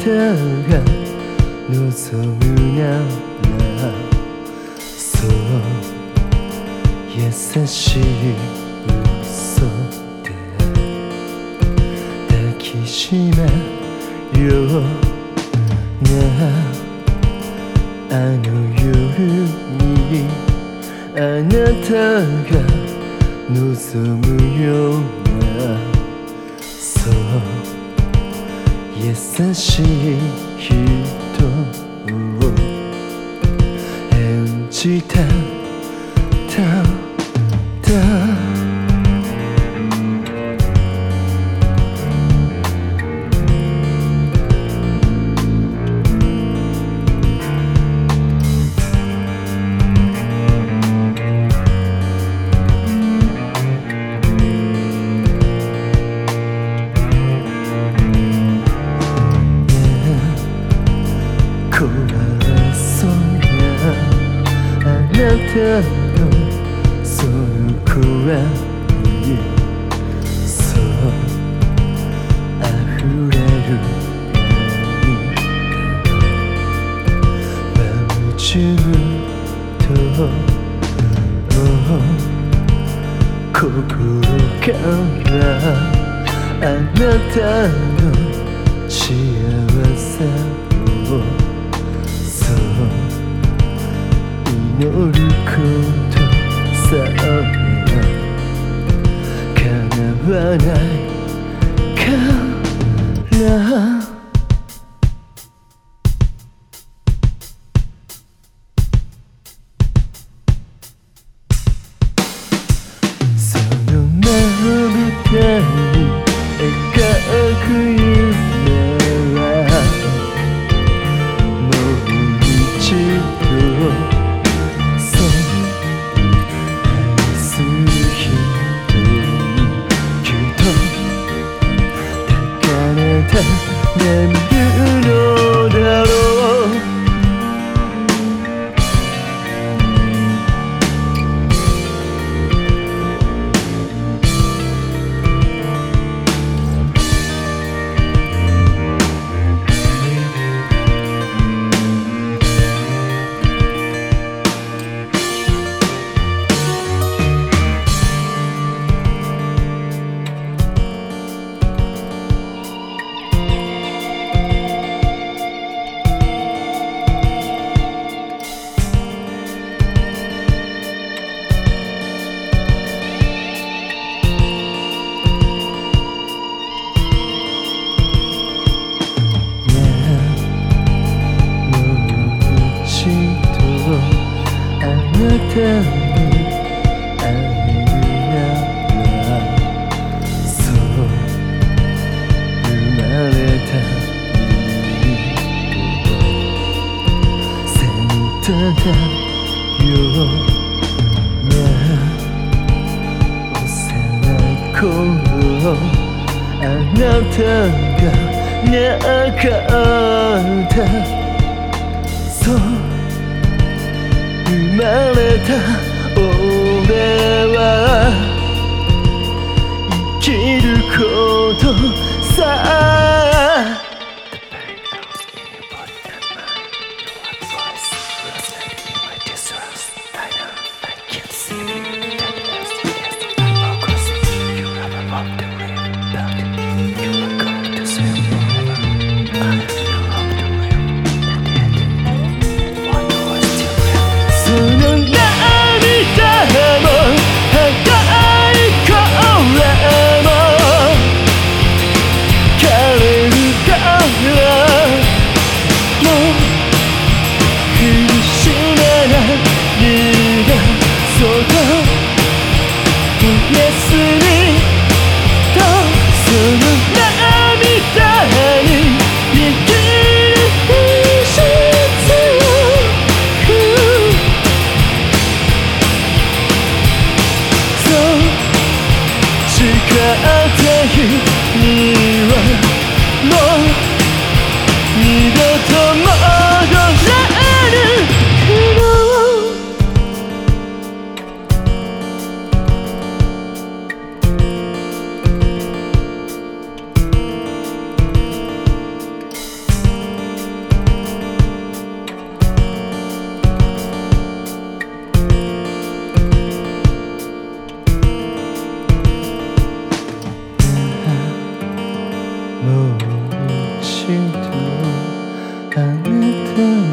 たが望むならそう優しい嘘で抱きしめようなあの夜にあなたが望むようなそう優しい人を演じた怖そうなあなたのその声にそう溢れる涙夢中と心からあなたの幸せをそう祈ることさえ叶わないからそのまぶたに描く夢はもう一度そう愛する人にきっと抱かれて眠るのだろうあなたに会えるならそう生まれた意味をセンターだよな幼い頃あなたがなかったそう生まれた俺は生きることさその涙も高い声も枯れるからもう苦しめない逃がそうとおやすみとその涙に握る必要誓って君はもう二度と戻らぬ苦悩た